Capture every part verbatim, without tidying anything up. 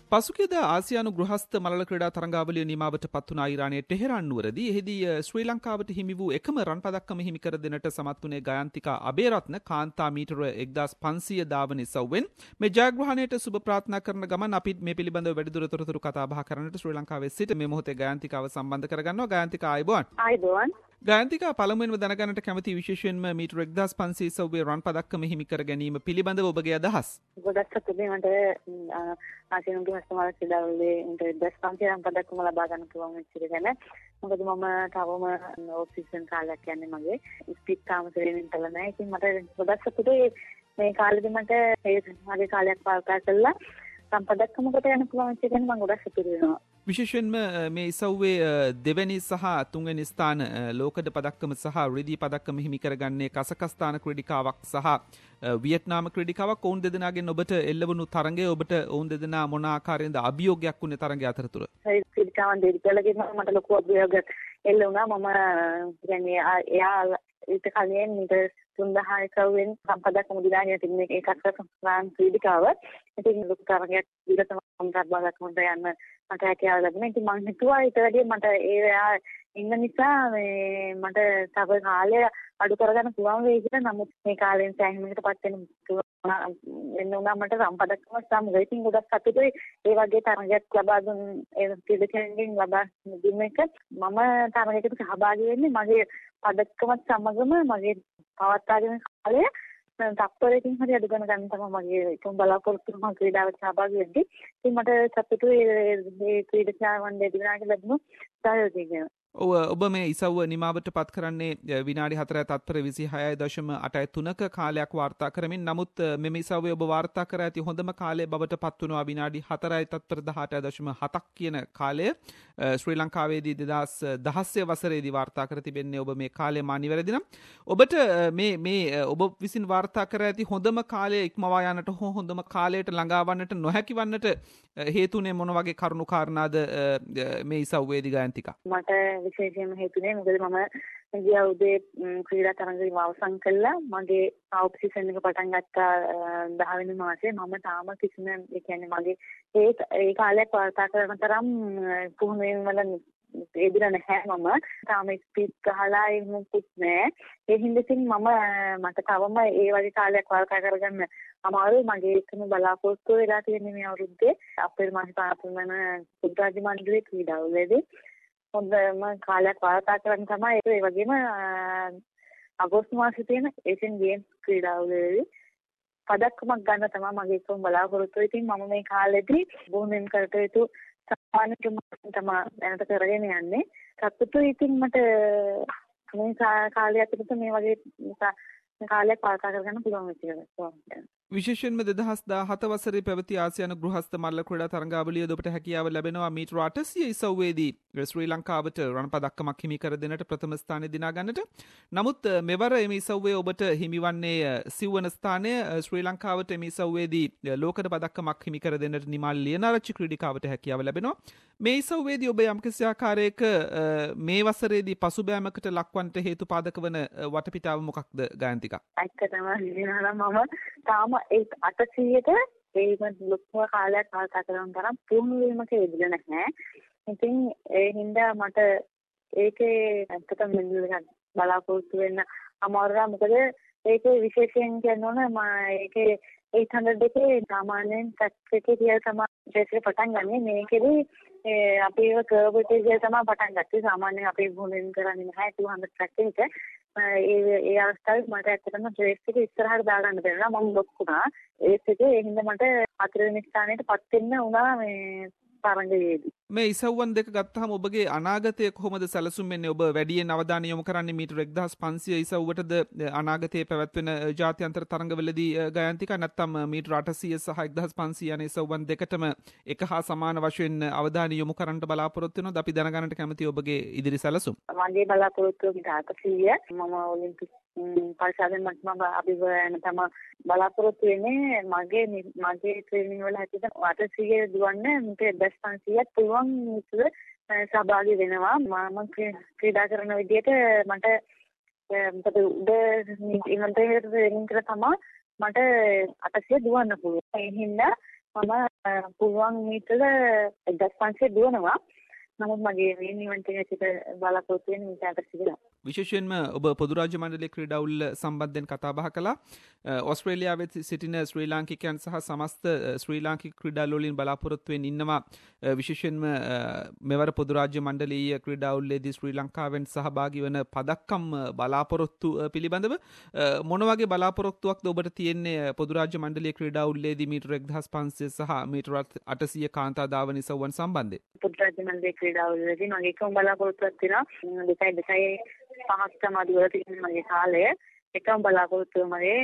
පසුගියද ආසියානු ගෘහස්ත මලල ක්‍රීඩා තරඟාවලිය නිමාවට පත් වුණ ඉරානයේ ටෙහෙරාන් නුවරදී එහිදී ශ්‍රී ලංකාවට හිමි වූ එකම රන් පදක්කම හිමි කර දෙන්නට සමත් වුණේ ගයන්තිකා අබේරත්න කාන්තා මීටර එක්දාස් පන්සීය ධාවන ඉසව්වෙන්. මේ ජයග්‍රහණයට සුබ ප්‍රාර්ථනා කරන ගමන් අපි මේ පිළිබඳව වැඩිදුර තොරතුරු කතා බහ කරන්නට ශ්‍රී ලංකාවේ සිට මේ මොහොතේ ගයන්තිකාව සම්බන්ධ කරගන්නවා. ගයන්තිකා ආයුබෝවන්. ආයුබෝවන්. ගයන්තිකා පළමුවෙන්ම දැනගන්නට කැමති විශේෂයෙන්ම මීටර එක්දාස් පන්සීය ඉසව්වේ රන් පදක්කම හිමි කර ගැනීම පිළිබඳව ඔබගේ අදහස්. ගොඩක් සතුටුයි මට ආසියානු ගෘහස්ත මලල ක්‍රීඩාවලියේ ඉන්ටර් එක්දාස් පන්සීය රන් පදක්කම ලබා ගන්න පුළුවන් වෙච්ච එක ගැන. මොකද මම තවම ඕෆ් සීසන් කාලයක් යන්නේ මගේ ස්පීඩ් තාම ට්‍රේනින් කළා නැහැ. ඉතින් මට ගොඩක් සතුටුයි මේ කාලෙදි මට ඒ මගේ කාලයක් පාවිච්චි කරලා රන් පදක්කමකට යන්න පුළුවන් වෙච්ච එක ගැන මම ගොඩක් සතුටු වෙනවා. විශේෂයෙන්ම මේ ඉසව්වේ දෙවැනි සහ තුන්වැනි ස්ථාන ලෝකඩ පදක්කම සහ රිදී පදක්කම හිමි කරගන්නේ කසකස්ථාන ක්‍රීඩිකාවක් සහ වියට්නාම ක්‍රීඩිකාවක්. ඔවුන් දෙදෙනාගෙන් ඔබට එල්ලවුණු තරඟය ඔබට ඔවුන් දෙදෙනා මොන ආකාරයෙන්ද අභියෝගයක් වුණේ තරඟය අතරතුර? ඒ ක්‍රීඩිකාවන් දෙකලගෙන් මට ලොකු අභියෝගයක් එල්ල වුණා. මම කියන්නේ එයා ඊට කලින් මීටර් තුන්දාහක වෙන් සම්පදක්කම දිනාගෙන තිබුණේ ඒකත් සංස්කාරන් ක්‍රීඩිකාව. ඉතින් ලොකු තරගයක් දීලා තමයි සම්ප්‍රදාය බලකමට යන්න මට හැකියාව ලැබුණා. ඉතින් මම හිතුවා ඊට වැඩිය මට ඒ ඉන්න නිසා මේ මට තව කාලය අඩු කරගන්න පුළුවන් වෙයි කියලා. නමුත් මේ කාලෙන් සෑහීමකටපත් වෙන වෙන උනා මට සම්පදක්කම සමග ඉතින් ගොඩක් සතුටුයි. ඒ වගේ තරගයක් ලබා දුන් ඒ ක්‍රීඩකයන්ගෙන් ලබා දුන්න එක. මම තරගයකට සහභාගී වෙන්නේ මගේ පදක්කමත් සමගම මගේ පවත්වාගෙන කාලය තත්පරයකින් හරි අඩු ගන්න ගන්න තමයි මගේ එකම බලාපොරොත්තු මම ක්‍රීඩාවට සහභාගී වෙද්දී. ඉතින් මට සතුටුයි මේ ක්‍රීඩකයන් දෙදෙනාට ලැබුණු සහයෝගය ගැන. ඔව් ඔබ මේ ඉසව්ව නිමාවට පත් කරන්නේ විනාඩි හතරයි තත්පර විසිහයයි දශම අටයි තුනක කාලයක් වාර්තා කරමින්. නමුත් මෙම ඉසව්වේ ඔබ වාර්තා කර ඇති හොඳම කාලය බවට පත් වුණා විනාඩි හතරයි තත්පර දහඅටයි දශම හතක් කියන කාලය. ශ්‍රී ලංකාවේදී දෙදාස් දහස්ය වසරේදී වාර්තා කර තිබෙන්නේ ඔබ මේ කාලය මා නිවැරදි නම්. ඔබට මේ මේ ඔබ විසින් වාර්තා කර ඇති හොඳම කාලය ඉක්මවා යන්නට හෝ හොඳම කාලයට ළඟා වන්නට නොහැකි වන්නට හේතුනේ මොන වගේ කරුණු කාරණාද මේ ඉසව්වේදී ගයන්තිකා? මට විශේෂයෙන්ම හේතුනේ මොකද මම ගිය උදේ ක්‍රීඩා තරඟය අවසන් කළා. මගේ ආප් සීසන් එක පටන් ගත්තා දහ වෙනි මාසේ. මම තාම කිසිම ඒ කියන්නේ මගේ ඒ ඒ කාලයක් වාර්තා කරන තරම් පුහුණුවෙන් වල එදිලා නැහැ. මම තාම ස්පීඩ් ගහලා ඉමුකුත් නැහැ. ඒ හින්දා මම මට තවම ඒ වගේ කාලයක් වාර්තා කරගන්න අමාරුයි. මගේ එකම බලාපොරොත්තුව වෙලා තියෙන්නේ මේ අවුරුද්දේ අපේ මාසේ පාපුමන පුද්ගාජි මණ්ඩලයේ ක්‍රීඩාවලදී හොඳම කාලයක් වාර්තා කරන්න තමයි. ඒ වගේම අගෝස්තු මාසයේ තියෙන ඒෂියන් ගේම්ස් ක්‍රීඩාවලදී පදක්කමක් ගන්න තමයි මගේ එකම බලාපොරොත්තුව. ඉතින් මම මේ කාලෙදී බොහොමයෙන් කරට යුතු සම්මාන තමයි දැනට කරගෙන යන්නේ. සතුටුයි. ඉතින් මට මේ කාලය ඇතුළත මේ වගේ කාලයක් වාර්තා කරගන්න පුළුවන් වෙච්ච එක. විශේෂයෙන්ම දෙදහස් දහහත වසරේ පැවති ආසියානු ගෘහස්ත මල්ල ක්‍රීඩා තරඟාවලියද ඔබට හැකියාව ලැබෙනවා මීටර අටසිය ඉසව්වේදී ශ්‍රී ලංකාවට රන් පදක්කමක් හිමි කර දෙන්නට ප්‍රථම ස්ථානය දිනා ගන්නට. නමුත් මෙවර එම ඉසව්වේ ඔබට හිමිවන්නේ සිව්වන ස්ථානය. ශ්‍රී ලංකාවට එම ඉසව්වේදී ලෝකඩ පදක්කමක් හිමි කර දෙන්නට නිමාල් ලියනාරච්චි ක්‍රීඩිකාවට හැකියාව ලැබෙනවා. මේ ඉසව්වේදී ඔබ යම්කිසි ආකාරයක මේ වසරේදී පසුබෑමකට ලක්වන්නට හේතු පාදක වන වටපිටාව මොකක්ද ගයන්තිකා? ඇත්තටම මම තාම ඒ අටසියයට ඒම ලොකුම කාලයක් වාර්තා කරන තරම් පුහුණු වීමක යෙදෙලා නැහැ. ඉතින් ඒ හින්දා මට ඒකේ ඇත්තටම මෙන්න බලාපොරොත්තු වෙන්න අමාරුයි. මොකද ඒකේ විශේෂයෙන් කියනෝන මම ඒකේ එයිට් හන්ඩ්‍රඩ් එකේ සාමාන්‍යයෙන් ටැක්ස් එකේ කියලා තමයි ටෙස්ට් එක පටන් ගන්නෙ. මේකෙදි අපි ඒක කර්ව් එකේ කියලා තමයි පටන් ගත්තේ. සාමාන්‍යයෙන් අපි වුණෙන් කරන්නේ නැහැ टू हंड्रेड ට්‍රැක් එක. ඒ ඒ අවස්ථාවේ මට ඇත්තටම ට්‍රේස් එක ඉස්සරහට දාගන්න බැරිලා මම ලොක්කුණා. ඒත් එකේ ඒ හින්දා මට හතරවෙනි ස්ථානයට පත් වෙන්න වුණා මේ තරඟයේදී. මේ ඉසව්වන් දෙක ගත්තාම ඔබගේ අනාගතය කොහොමද සැලසුම් වෙන්නේ? ඔබ වැඩියෙන් අවධානය යොමු කරන්නේ මීටර එක්දාස් පන්සීය ඉසව්වටද අනාගතයේ පැවැත්වෙන ජාත්‍යන්තර තරඟවලදී ගයන්තිකා? නැත්නම් මීටර අටසිය සහ එක්දාස් පන්සීය යන ඉසව්වන් දෙකටම එක හා සමාන වශයෙන් අවධානය යොමු කරන්නට බලාපොරොත්තු වෙනවද? අපි දැනගන්නට කැමතියි ඔබගේ ඉදිරි සැලසුම්. මගේ බලාපොරොත්තුව මීටර අටසිය. මම ඔලිම්පික් පරිශාදෙන් මම අභිවයන තමයි බලාපොරොත්තු වෙන්නේ. මගේ මගේ ට්‍රේනින් වල හැටියට අටසිය දුවන්න මීටර එක්දාස් පන්සීයත් පුළුවන් මිතුර සහභාගී වෙනවා. මම ක්‍රීඩා කරන විදිහට මට මොකද උඩ ඉන්වන්ටරියට දෙන්න තමයි මට අටසිය දුවන්න පුළුවන්. ඒ හින්දා මම පුළුවන් මීටර එක්දහස් පන්සිය දුවනවා. නමුත් මගේ මේන් ඉවෙන්ට් එකකට බලාපොරොත්තු වෙන මීටරට සිදුලා. විශේෂයෙන්ම ඔබ පොදු රාජ්‍ය මණ්ඩලයේ ක්‍රීඩා උල් සම්බන්ධයෙන් කතා බහ කළා. ඕස්ට්‍රේලියාවේ සිටින ශ්‍රී ලාංකිකයන් සහ සමස්ත ශ්‍රී ලාංකික ක්‍රීඩා වලින් බලාපොරොත්තු වෙමින් ඉන්නවා. විශේෂයෙන්ම මෙවර පොදු රාජ්‍ය මණ්ඩලීය ක්‍රීඩා උල්ලේදී ශ්‍රී ලංකාවෙන් සහභාගී වන පදක්කම් බලාපොරොත්තු පිළිබඳව මොන වගේ බලාපොරොත්තුවක්ද ඔබට තියෙන්නේ පොදු රාජ්‍ය මණ්ඩලීය ක්‍රීඩා උල්ලේදී මීටර එක්දහස් පන්සිය සහ මීටර අටසිය කාන්තා ධාවන ඉසව්වන් සම්බන්ධයෙන්? පොදු රාජ්‍ය මණ්ඩලීය ක්‍රීඩා උල්ලේදී මගේ එකම බලාපොරොත්තුවක් තියෙනවා. දෙකයි දෙකයි පහක් තමයි දුවලා තියෙන මගේ කාලය. එකම බලාපොරොත්තුව මගේ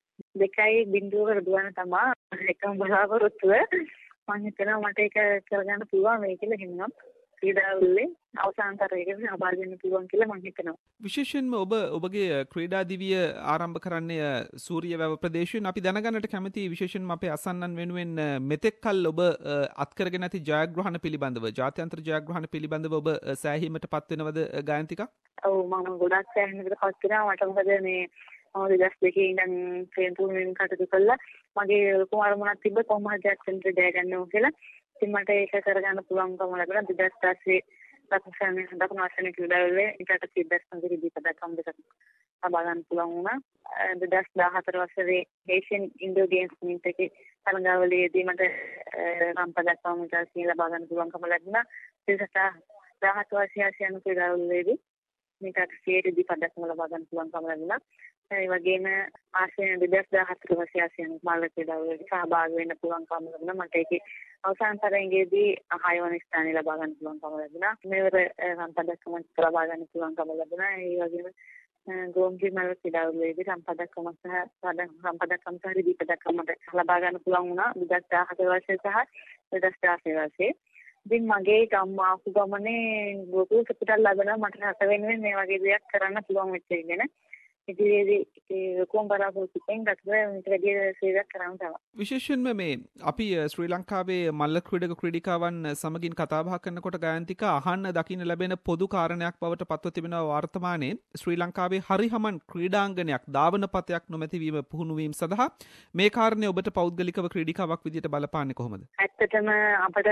දෙකයි බිංදුවකට දුවන තමයි එකම බලාපොරොත්තුව. මම හිතනවා මට ඒක කරගන්න පුළුවන් වෙයි කියලා හිතනවා. ක්‍රීඩා උල්ලේ අවසාන තරගයකට සහභාගී වෙන්න පුළුවන් කියලා මම හිතනවා. විශේෂයෙන්ම ඔබ ඔබගේ ක්‍රීඩා දිවිය ආරම්භ කරන්නේ සූරියවැව ප්‍රදේශයෙන්. අපි දැනගන්නට කැමති විශේෂයෙන්ම අපේ අසන්නන් වෙනුවෙන් මෙතෙක් කල් ඔබ අත්කරගෙන ඇති ජයග්‍රහණ පිළිබඳව, ජාත්‍යන්තර ජයග්‍රහණ පිළිබඳව ඔබ සෑහීමට පත් වෙනවද ගායන්තිකා? ඔව් මම ගොඩක් සෑහීමකට පත් වෙනවා. මට මොකද මේ මම දෙදහස් දෙකේ ඉඳන් ට්‍රේන් තුනෙන් කටයුතු කළා. මගේ ලොකුම අරමුණක් තිබ්බ කොහොම හරි ජාත්‍යන්තර ජය ගන්න ඕන කියලා. ඉතින් මට ඒක කරගන්න පුළුවන්කම ලැබුණා. දෙදහස් දහසේ දකුණු දකුණු ආසියානු ක්‍රීඩාවලදී ඊට තිබ්බස් පන්තිරි දීපදකම් දෙකක් ලබා ගන්න පුළුවන් වුණා. දෙදහස් දහහතර වසරේ ඒෂියන් ඉන්ඩෝ ගේම්ස් මීට් එකේ තරඟාවලියේදී මට රම්පදක්කම් ඉතාලියෙන් ලබා ගන්න පුළුවන්කම ලැබුණා. දෙදහස් දහහත වසරේ ආසියානු ක්‍රීඩාවලදී මේකට සියයට දීපදක්කම ලබා ගන්න පුළුවන්කම ලැබුණා. ඒ වගේම ආසියානු දෙදහස් දහහතර වසරේ ආසියානු මාළු ක්‍රීඩාවලදී සහභාගී වෙන්න පුළුවන්කම ලැබුණා. මට ඒකේ අවසාන තරගයේදී හයවන ස්ථානය ලබා ගන්න පුළුවන්කම ලැබුණා. මෙවර රම්පදක්කම ලබා ගන්න පුළුවන්කම ලැබුණා. ඒ වගේම ගෝම්ජි මාළු ක්‍රීඩාවලදී රම්පදක්කම සහ රම්පදක්කම සහ දීපදක්කම මට ලබා ගන්න පුළුවන් වුණා. දෙදහස් දහහතර වසරේ සහ දෙදහස් දහසේ වසරේ. ඉතින් මගේ ගම් ආපු ගමනේ ලොකු සතුටක් ලැබෙනවා. මට රට වෙනුවෙන් මේ වගේ දෙයක් කරන්න පුළුවන් වෙච්ච එක ගැන. ඉතින් ඒ කොම් බලාපොරොත්තුෙන් ගතව වැඩි සේවයක් කරන්න තමයි. විශේෂයෙන්ම මේ අපි ශ්‍රී ලංකාවේ මල්ල ක්‍රීඩක ක්‍රීඩිකාවන් සමගින් කතා බහ කරනකොට ගායන්තික අහන්න දකින්න ලැබෙන පොදු කාරණයක් බවට පත්ව තිබෙනවා වර්තමානයේ ශ්‍රී ලංකාවේ හරිහමන් ක්‍රීඩාංගණයක් ධාවන පතයක් නොමැති වීම පුහුණු වීම සඳහා මේ කාරණේ ඔබට පෞද්ගලිකව ක්‍රීඩිකාවක් විදිහට බලපාන්නේ කොහොමද? ඇත්තටම අපිට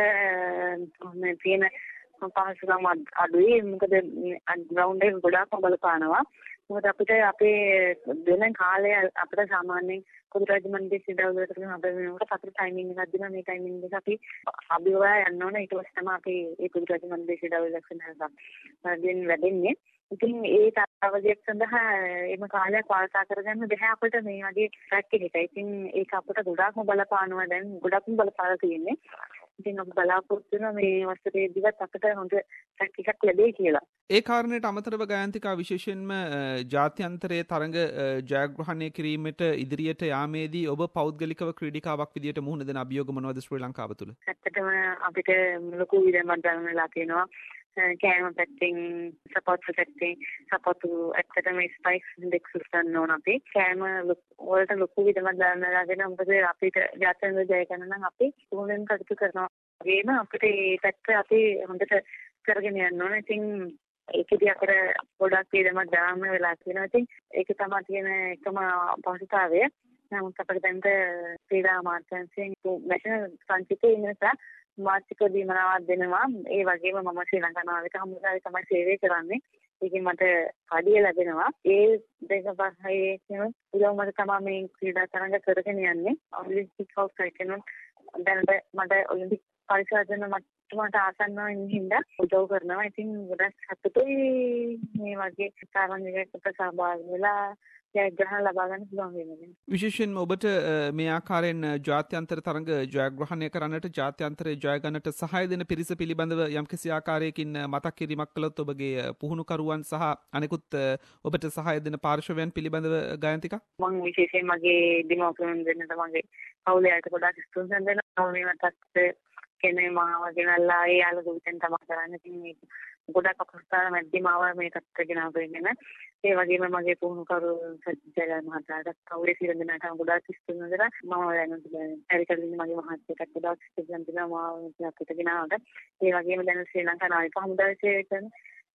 මේ තියෙන පහසුකම් අඩුයි. මොකද ග්‍රවුන්ඩ් එක ගොඩාක්ම බලපානවා. මොකද අපිට අපේ දෙන කාලය අපිට සාමාන්‍යයෙන් පොදු රාජ්‍ය මණ්ඩලයේ ක්‍රීඩාවලට කරන අපේ වෙනකොට අපිට ටයිමින් එකක් දෙනවා. මේ ටයිමින් එක අපි අභියෝගය යන්න ඕනේ. ඊට පස්සේ තමයි අපි ඒ පොදු රාජ්‍ය මණ්ඩලයේ ක්‍රීඩාවල ලක්ෂණ වැඩෙන්නේ. ඉතින් ඒ තාවදියක් සඳහා එම කාලයක් වාර්තා කරගන්න බැහැ අපිට මේ වගේ ට්‍රැක් එකක. ඉතින් ඒක අපිට ගොඩාක්ම බලපානවා. දැන් ගොඩක්ම බලපාලා තියෙන්නේ. ඉතින් අපි බලාපොරොත්තු වෙනවා මේ වසරේදීවත් අපිට හොඳ ට්‍රැක් එකක් ලැබෙයි කියලා. ඒ කාරණයට අමතරව ගායන්තිකා විශේෂයෙන්ම ජාත්‍යන්තරයේ තරඟ ජයග්‍රහණය කිරීමට ඉදිරියට යාමේදී ඔබ පෞද්ගලිකව ක්‍රීඩිකාවක් විදියට මුහුණ දෙන අභියෝග මොනවද ශ්‍රී ලංකාව තුළ? ඇත්තටම අපිට ලොකු විදමක් ගන්නලා තියෙනවා. කෑම පැත්තෙන් සපෝට් පැත්තෙන් සපෝට් ඇත්තටම ස්පයිස් ඉන්ඩෙක්ස් ගන්න ඕන අපි. කෑම වලට ලොකු විදමක් ගන්නලාගෙන මොකද අපිට ජාත්‍යන්තර ජය ගන්න නම් අපි උගලෙන් කටයුතු කරනවා. වගේම අපිට මේ පැත්ත අපි හොඳට කරගෙන යන්න ඕන. ඉතින් ඒකදී අපිට ගොඩක් විදමක් දාන්න වෙලා තියෙනවා. ඉතින් ඒක තමයි තියෙන එකම පහසුතාවය. නමුත් අපිට දැන් ක්‍රීඩා අමාත්‍යාංශයෙන් නැෂනල් සංචිතයේ ඉන්නසා මාසික දීමනාවක් දෙනවා. ඒ වගේම මම ශ්‍රී ලංකා නාවික හමුදාවේ තමයි සේවය කරන්නේ. ඒකෙන් මට කඩිය ලැබෙනවා. ඒ දෙක පහේ කියන උදව් මට තමයි මේ ක්‍රීඩා තරඟ කරගෙන යන්නේ. ඔලිම්පික් හවුස් එකෙන් දැනට මට ඔලිම්පික් පරිශෝධන මට්ටමට ආසන්නව ඉන්න හින්දා උදව් කරනවා. ඉතින් ගොඩක් සතුටුයි මේ වගේ තරඟයකට සහභාගී වෙලා ජයග්‍රහණ ලබා ගන්න පුළුවන් වෙනවා. විශේෂයෙන්ම ඔබට මේ ආකාරයෙන් ජාත්‍යන්තර තරඟ ජයග්‍රහණය කරන්නට ජාත්‍යන්තරයේ ජය ගන්නට සහාය දෙන පිරිස පිළිබඳව යම්කිසි ආකාරයකින් මතක් කිරීමක් කළොත් ඔබගේ පුහුණුකරුවන් සහ අනෙකුත් ඔබට සහාය දෙන පාර්ශවයන් පිළිබඳව ගායන්තිකා? මම විශේෂයෙන් මගේ දෙමව්පියන් දෙන්නට මගේ පවුලේ අයට ගොඩාක් ස්තුතිවන්ත වෙනවා. මේ මතත් කෙනේ මාව ගෙනල්ලා ඒ යාළුවෝ විතෙන් තමයි කරන්නේ. ඉතින් මේක ගොඩක් අපස්ථාන මැද්දේ මාව මේ තත්ත්වයට ගෙනාව වෙන්නේ. ඒ වගේම මගේ පුහුණුකරු සත්‍යජය මහතාට කවුරු සිරන දෙනාට ගොඩාක් ස්තුතිවන්ත වෙනවා. මම දැන් පරිකල්පින් මගේ මහත්යට ගොඩාක් ස්තුතිවන්ත වෙනවා මාව අපිට ගෙනාවට. ඒ වගේම දැන් ශ්‍රී ලංකා නාවික හමුදාවේ සේවය කරන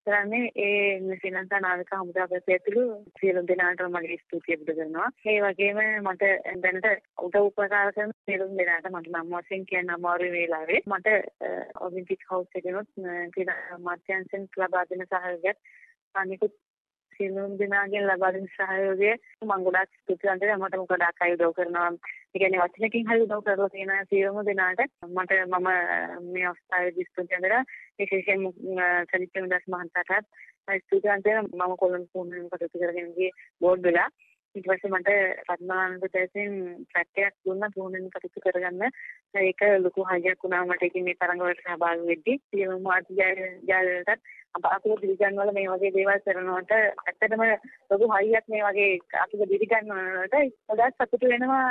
කරන්නේ ඒ ශ්‍රී ලංකා නාවික හමුදාපති ඇතුළු සියලු දෙනාටම මගේ ස්තුතිය පුද කරනවා. ඒ වගේම මට දැනට උදව් උපකාර කරන සියලු දෙනාට මට නම් වශයෙන් කියන්න අමාරු වෙලාවේ මට ඔලිම්පික් හවුස් එකේනොත් ක්‍රීඩා අමාත්‍යාංශයෙන් ලබා දෙන සහයෝගයත් අනිකුත් සියලු දෙනාගෙන් ලබා දෙන සහයෝගය මම ගොඩාක් ස්තුතිවන්ත වෙනවා. මට ගොඩාක් අය උදව් කරනවා. ඒ කියන්නේ වචනකින් හරි උදව් කරලා තියෙන සියලුම දෙනාට මට මම මේ අවස්ථාවේදී ස්තුතිවන්ත වෙනවා. විශේෂයෙන් සලිත් දස් මහතාටත් ස්තුතිවන්ත වෙනවා. මම කොළඹ පුහුණුවෙන් කටයුතු කරගෙන ගියේ බෝඩ් වල. ඊට පස්සේ මට රත්නානන්ද තෙසින් ට්‍රැක් එකක් දුන්නා පුහුණුවෙන් කටයුතු කරගන්න. ඒක ලොකු හයියක් වුණා මට. ඒකේ මේ තරඟ වලට සහභාගී වෙද්දී සියලුම මාධ්‍යවලට අපේ දිවිගන් වල මේ වගේ දේවල් කරනකොට ඇත්තටම ලොකු හයියක් මේ වගේ අපේ දිවිගන් වලට ගොඩාක් සතුටු වෙනවා.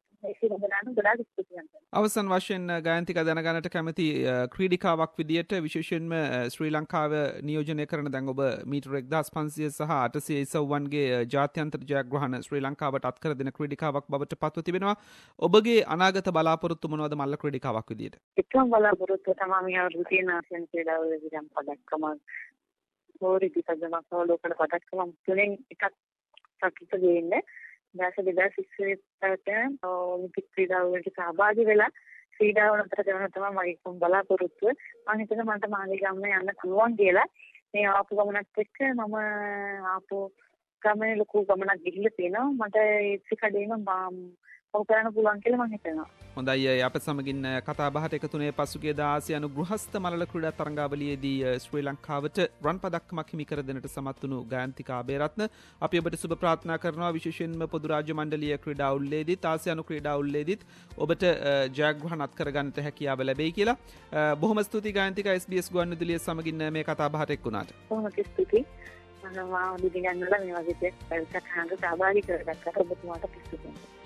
අවසන් වශයෙන් ගායන්තික දැනගන්නට කැමති ක්‍රීඩිකාවක් විදියට විශේෂයෙන්ම ශ්‍රී ලංකාව නියෝජනය කරන දැන් ඔබ මීටර එක්දාස් පන්සිය සහ අටසිය ඉසව්වන්ගේ ජාත්‍යන්තර ජයග්‍රහණ ශ්‍රී ලංකාවට අත්කර දෙන ක්‍රීඩිකාවක් බවට පත්ව තිබෙනවා. ඔබගේ අනාගත බලාපොරොත්තු මොනවද මල්ල ක්‍රීඩිකාවක් විදියට? එකම බලාපොරොත්තුව තමයි මේ අවුරුදු තියෙන ආසියානු ක්‍රීඩාවලදී නම් පදක්කම හොරි පිටදමක් ලෝකෙට පදක්කම තුනෙන් එකක් සතුට දෙන්නේ. දැස දෙදස් ඉස්සෙල්ලාට ඔලිම්පික් ක්‍රීඩාවලට සහභාගී වෙලා ක්‍රීඩාව නතර කරන තමයි මගේ බලාපොරොත්තුව. මම හිතනවා මට මාගේ ගමන යන්න පුළුවන් කියලා. මේ ආපු ගමනත් එක්ක මම ආපු ගමනේ ලොකු ගමනක් ගිහිල්ලා තියෙනවා. මට ඒ කඩේම ඔව් කරන්න පුළුවන් කියලා මම හිතනවා. හොඳයි අප සමගින් කතා බහට එකතුනේ පසුගිය දා ආසියානු ගෘහස්ත මලල ක්‍රීඩා තරඟාවලියේදී ශ්‍රී ලංකාවට රන් පදක්කමක් හිමි කර දෙන්නට සමත් වුණු ගායන්තිකා අබේරත්න අපි ඔබට සුබ ප්‍රාර්ථනා කරනවා. විශේෂයෙන්ම පොදු රාජ්‍ය මණ්ඩලීය ක්‍රීඩා උළෙලේදීත් ආසියානු ක්‍රීඩා උළෙලේදීත් ඔබට ජයග්‍රහණ අත්කර ගන්නට හැකියාව ලැබෙයි කියලා. බොහොම ස්තුතියි ගායන්තිකා එස් බී එස් ගුවන්විදුලිය සමගින් මේ කතා බහට එක්ුණාට. බොහොම ස්තුතියි. මම දිවිගන්වල මේ වගේ දෙයක් සහභාගී කරගත්තා. ඔබතුමාට ස්තුතියි.